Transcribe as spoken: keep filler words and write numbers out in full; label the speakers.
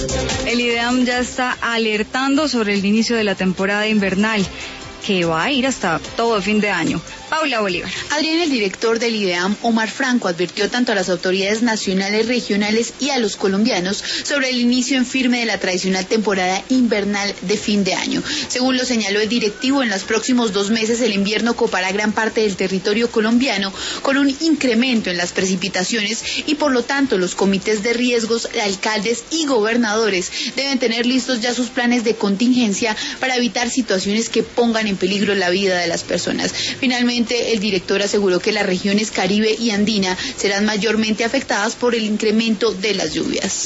Speaker 1: El IDEAM ya está alertando sobre el inicio de la temporada invernal, que va a ir hasta todo fin de año. Paula Bolívar.
Speaker 2: Adrián, el director del IDEAM, Omar Franco, advirtió tanto a las autoridades nacionales, regionales y a los colombianos sobre el inicio en firme de la tradicional temporada invernal de fin de año. Según lo señaló el directivo, en los próximos dos meses el invierno copará gran parte del territorio colombiano con un incremento en las precipitaciones y por lo tanto los comités de riesgos, alcaldes y gobernadores deben tener listos ya sus planes de contingencia para evitar situaciones que pongan en peligro la vida de las personas. Finalmente, el director aseguró que las regiones Caribe y Andina serán mayormente afectadas por el incremento de las lluvias.